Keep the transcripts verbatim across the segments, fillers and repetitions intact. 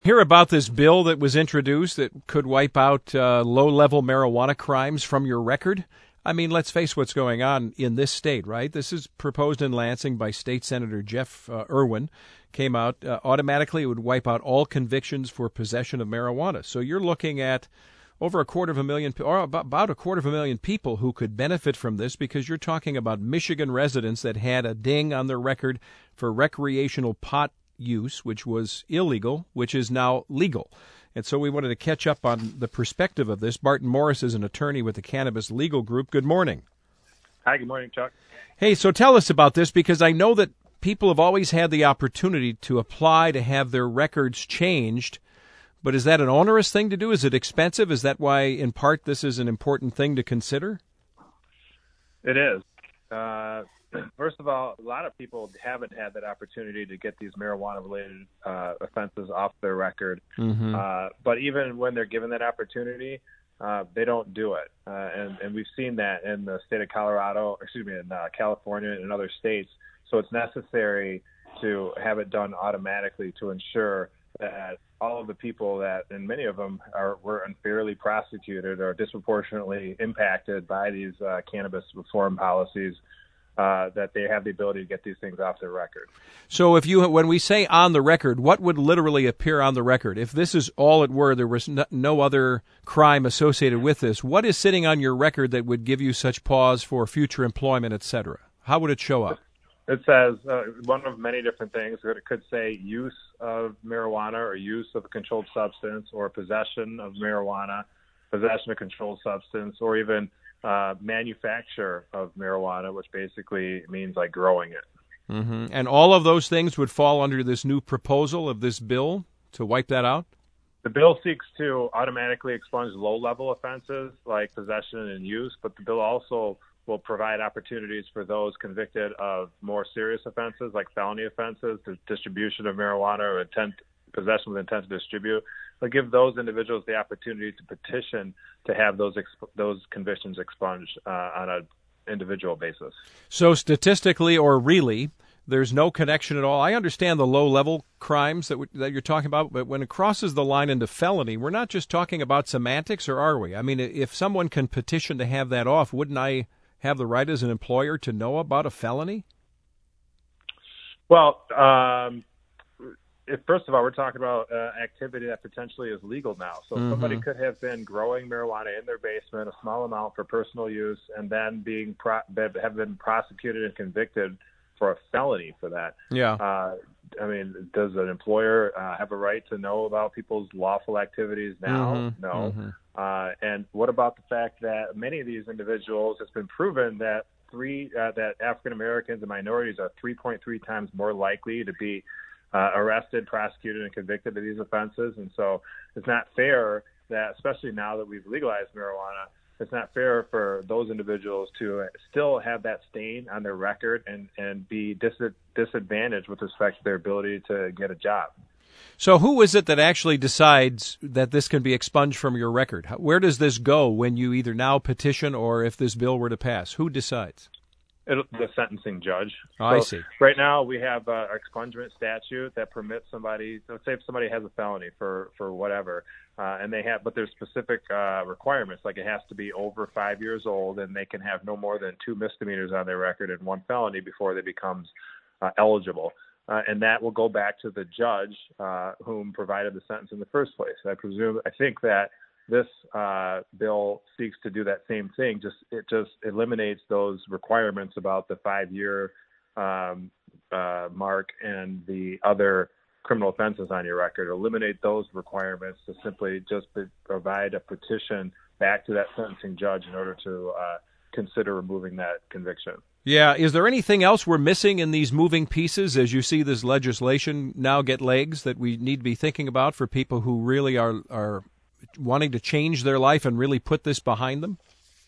Hear about this bill that was introduced that could wipe out uh, low-level marijuana crimes from your record? I mean, let's face what's going on in this state, right? This is proposed in Lansing by State Senator Jeff uh, Irwin. Came out uh, automatically. It would wipe out all convictions for possession of marijuana. So you're looking at over a quarter of a million, or about a quarter of a million people who could benefit from this, because you're talking about Michigan residents that had a ding on their record for recreational pot use, which was illegal, which is now legal. And so we wanted to catch up on the perspective of this. Barton Morris is an attorney with the Cannabis Legal Group. Good morning. Hi, good morning, Chuck. Hey, so tell us about this, because I know that people have always had the opportunity to apply to have their records changed. But is that an onerous thing to do? Is it expensive? Is that why, in part, this is an important thing to consider? It is. Uh, first of all, a lot of people haven't had that opportunity to get these marijuana-related uh, offenses off their record. Mm-hmm. Uh, but even when they're given that opportunity, uh, they don't do it. Uh, and, and we've seen that in the state of Colorado, excuse me, in uh, California and in other states. So it's necessary to have it done automatically to ensure that all of the people that, and many of them are were unfairly prosecuted or disproportionately impacted by these uh, cannabis reform policies, uh, that they have the ability to get these things off their record. So if you, when we say on the record, what would literally appear on the record? If this is all it were, there was no, no other crime associated with this, what is sitting on your record that would give you such pause for future employment, et cetera? How would it show up? It says uh, one of many different things. It could say use of marijuana or use of a controlled substance or possession of marijuana, possession of controlled substance, or even uh, manufacture of marijuana, which basically means like growing it. Mm-hmm. And all of those things would fall under this new proposal of this bill to wipe that out? The bill seeks to automatically expunge low-level offenses like possession and use, but the bill also will provide opportunities for those convicted of more serious offenses like felony offenses, the distribution of marijuana or intent, possession with intent to distribute. They'll give those individuals the opportunity to petition to have those exp- those convictions expunged uh, on an individual basis. So statistically or really, there's no connection at all. I understand the low-level crimes that, w- that you're talking about, but when it crosses the line into felony, we're not just talking about semantics, or are we? I mean, if someone can petition to have that off, wouldn't I have the right as an employer to know about a felony? Well, um, if, first of all, we're talking about uh, activity that potentially is legal now. So mm-hmm. somebody could have been growing marijuana in their basement, a small amount for personal use, and then being pro- have been prosecuted and convicted for a felony for that. Yeah. Uh, I mean, does an employer uh, have a right to know about people's lawful activities now? Mm-hmm. No. Mm-hmm. Uh, and what about the fact that many of these individuals, it's been proven that three uh, that African Americans and minorities are three point three times more likely to be uh, arrested, prosecuted, and convicted of these offenses. And so it's not fair that, especially now that we've legalized marijuana, it's not fair for those individuals to still have that stain on their record and, and be dis- disadvantaged with respect to their ability to get a job. So who is it that actually decides that this can be expunged from your record? Where does this go when you either now petition or if this bill were to pass? Who decides? It'll, the sentencing judge. Oh, I so see. Right now we have an expungement statute that permits somebody, let's say if somebody has a felony for, for whatever, uh, and they have, but there's specific uh, requirements, like it has to be over five years old and they can have no more than two misdemeanors on their record and one felony before they become uh, eligible. Uh, and that will go back to the judge uh, whom provided the sentence in the first place. I presume, I think that this uh, bill seeks to do that same thing. Just it just eliminates those requirements about the five-year um, uh, mark and the other criminal offenses on your record. Eliminate those requirements to simply just be, provide a petition back to that sentencing judge in order to uh, consider removing that conviction. Yeah. Is there anything else we're missing in these moving pieces as you see this legislation now get legs that we need to be thinking about for people who really are are wanting to change their life and really put this behind them?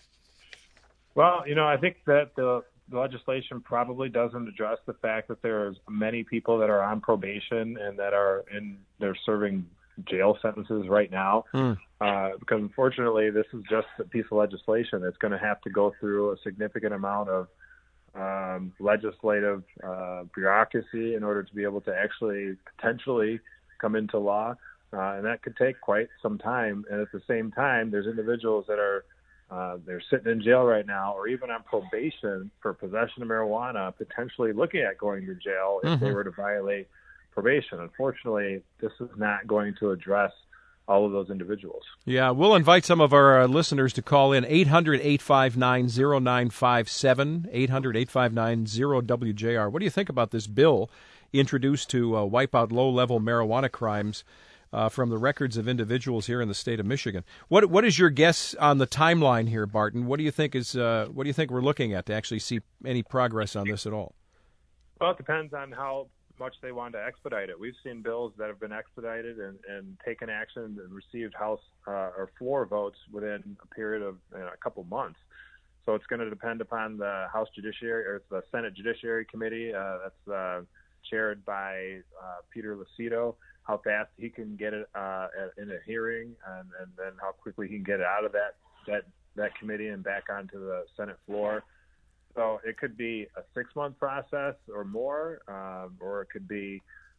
Well, you know, I think that the, the legislation probably doesn't address the fact that there's many people that are on probation and that are in, they're serving jail sentences right now. Mm. Uh, because unfortunately, this is just a piece of legislation that's going to have to go through a significant amount of um, legislative uh, bureaucracy in order to be able to actually potentially come into law. uh, and that could take quite some time. And at the same time, there's individuals that are uh, they're sitting in jail right now, or even on probation for possession of marijuana, potentially looking at going to jail if Mm-hmm. they were to violate probation. Unfortunately, this is not going to address all of those individuals. Yeah, we'll invite some of our uh, listeners to call in. eight hundred, eight five nine, zero nine five seven, eight hundred, eight five nine, zero W J R. What do you think about this bill introduced to uh, wipe out low-level marijuana crimes uh, from the records of individuals here in the state of Michigan? What What is your guess on the timeline here, Barton? What do you think is uh, What do you think we're looking at to actually see any progress on this at all? Well, it depends on how much they want to expedite it. We've seen bills that have been expedited and, and taken action and received House uh, or floor votes within a period of you know, a couple months. So it's going to depend upon the House Judiciary or the Senate Judiciary Committee uh, that's uh, chaired by uh, Peter Lucido, how fast he can get it uh, in a hearing, and, and then how quickly he can get it out of that, that, that committee and back onto the Senate floor. So it could be a six-month process or more, um, or it could be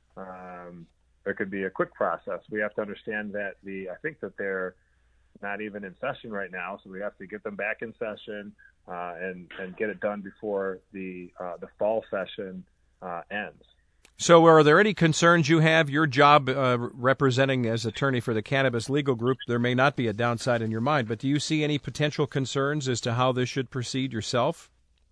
um, it could be a quick process. We have to understand that the I think that they're not even in session right now, so we have to get them back in session uh, and and get it done before the uh, the fall session uh, ends. So are there any concerns you have? Your job uh, representing as attorney for the Cannabis Legal Group, there may not be a downside in your mind, but do you see any potential concerns as to how this should proceed yourself?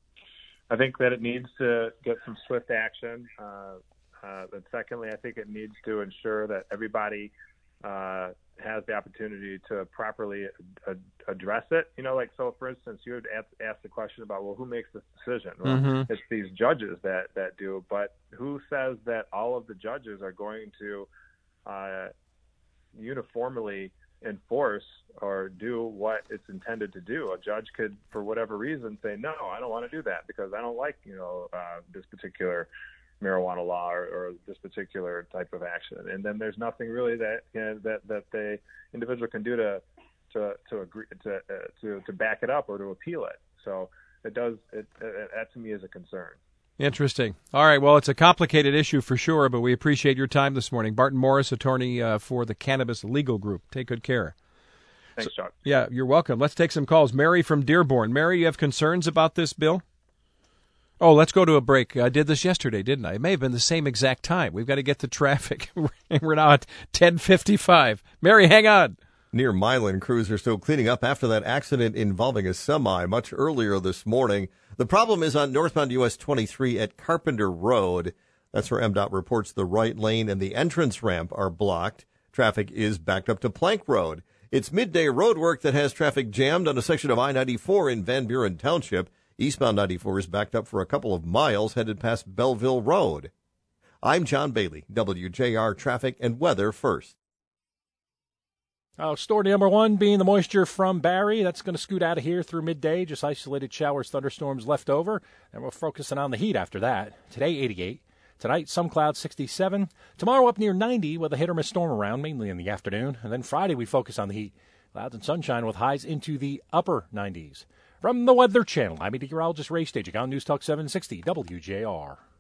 I think that it needs to get some swift action. Uh, uh, and secondly, I think it needs to ensure that everybody uh, has the opportunity to properly ad- address it. You know, like, so for instance, you had asked, asked the question about, well, who makes this decision? Well, Mm-hmm. it's these judges that, that do, but who says that all of the judges are going to uh, uniformly enforce or do what it's intended to do? A judge could, for whatever reason, say, no, I don't want to do that because I don't like, you know, uh, this particular marijuana law or, or this particular type of action. And then there's nothing really that you know, that that the individual can do to to to agree to uh, to to back it up or to appeal it. So it does it, it that to me is a concern. Interesting. All right. Well, it's a complicated issue for sure, but we appreciate your time this morning. Barton Morris, attorney uh, for the Cannabis Legal Group. Take good care. Thanks, Chuck. So, yeah, you're welcome. Let's take some calls. Mary from Dearborn. Mary, you have concerns about this bill? Oh, let's go to a break. I did this yesterday, didn't I? It may have been the same exact time. We've got to get to traffic. We're now at ten fifty-five. Mary, hang on. Near Milan, crews are still cleaning up after that accident involving a semi much earlier this morning. The problem is on northbound U S twenty-three at Carpenter Road. That's where M DOT reports the right lane and the entrance ramp are blocked. Traffic is backed up to Plank Road. It's midday road work that has traffic jammed on a section of I ninety-four in Van Buren Township. Eastbound ninety-four is backed up for a couple of miles headed past Belleville Road. I'm John Bailey, W J R Traffic and Weather First. Uh, story number one being the moisture from Barry. That's going to scoot out of here through midday. Just isolated showers, thunderstorms left over. And we're focusing on the heat after that. Today, eighty-eight. Tonight, some clouds, sixty-seven. Tomorrow, up near ninety with a hit or miss storm around, mainly in the afternoon. And then Friday, we focus on the heat. Clouds and sunshine with highs into the upper nineties. From the Weather Channel, I'm meteorologist Ray Stagik on News Talk seven sixty W J R.